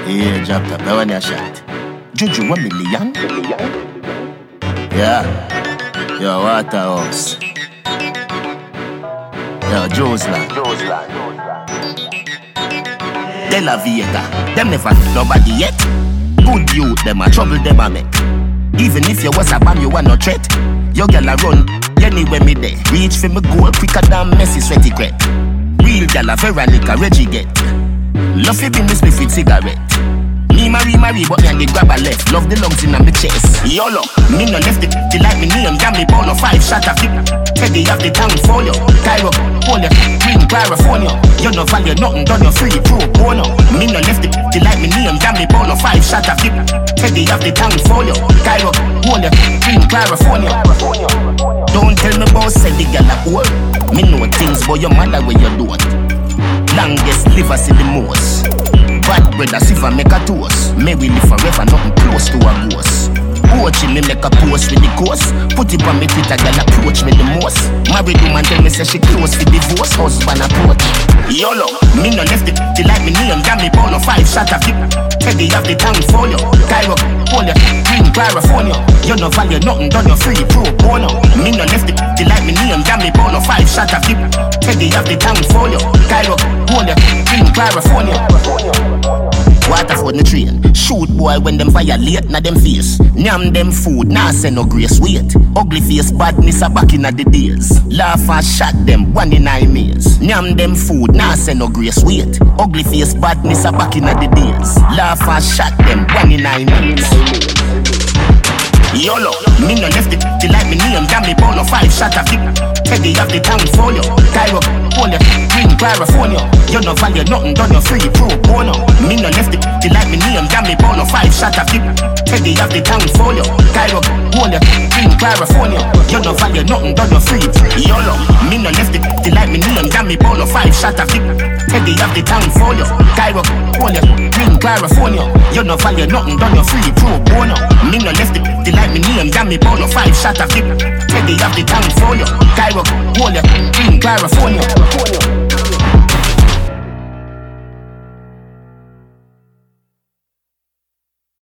Yeah, drop top, that one your shot. Juju 1 million. Yeah. Yo, Waterhouse. Yo, Joesland. De La Vega. Them never nobody yet. Good youth, them a trouble, them a make. Even if you was a bomb, you want no threat. Your girl a run, anywhere me there. Reach for me goal quicker than Messi sweaty crep. Real girl a Veronica Reggie get. Love you business me with cigarette. Me marry, but me and the grab a left. Love the lungs in my chest. YOLO, me no left it till like me name. Damn me ball of 5 shot of it. Teddy have the town for you. Cairo, hold ya, green California. You no value nothing, done you free, pro bono. Me no left it till like me name. Damn me ball of 5 shot of it. Teddy have the town for you. Cairo, hold ya, green California. Don't tell me about say the girl a old. Me know things, but your mother where you don't. Longest liver see the most. Bad brother, if I make a toast, may we live forever, nothing close to a ghost. Watching me make a post with the ghost. Put it on me Twitter, girl approach me the most. Married woman tell me say she close for divorce. Husband approach. YOLO, me no left it till like me name. Damn me ball of 5 shot of it. Teddy have the town for you. Cairo, hold ya, green California. You no value nothing, done you free, pro bono. Me no left it till like me name. Damn me ball of 5 shot of it. Teddy have the town for you. Cairo, hold ya, green California. Waterford me train. Shoot boy when them violate na them face. Nyam them food, nah say no grace. Wait, ugly face badness a back in the days. Laugh and shot them 1 in 9 years. Nyam them food, nah say no grace. Wait, ugly face badness a back in the days. Laugh and shot them 1 in 9 years. YOLO, me no left it till like me name. Damn me ball of 5 shot of it. Teddy have the town for you. Cairo, hold ya, green California. You no value nothing, done you free, pro bono. Me no left it till like me name. Damn me ball of 5 shot of it. Teddy have the town for you. Cairo, hold ya, green California. You no value nothing, done you free. YOLO, me no left it till like me name. Damn me ball of 5 shot of it. Teddy have the town for you. Cairo, hold ya, green California. You no value nothing, done you free, pro bono. Me no left it till like me name. Damn me ball of 5 shot of it. Teddy have the town for you. Cairo, hold ya, green California.